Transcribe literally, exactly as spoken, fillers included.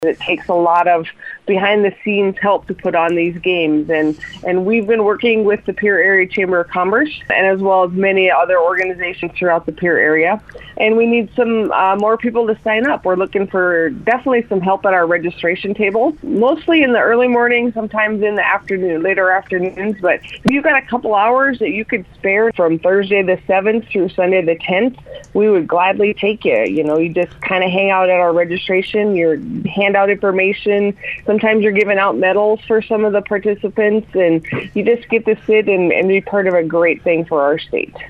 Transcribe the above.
It takes a lot of behind-the-scenes help to put on these games, and, and we've been working with the Pierre Area Chamber of Commerce and as well as many other organizations throughout the Pierre area, and we need some uh, more people to sign up. We're looking for definitely some help at our registration table, mostly in the early morning, sometimes in the afternoon, later afternoons, but if you've got a couple hours that you could spare from Thursday the seventh through Sunday the tenth, we would gladly take you. You know, you just kind of hang out at our registration, you're hand out information. Sometimes you're giving out medals for some of the participants, and you just get to sit and, and be part of a great thing for our state.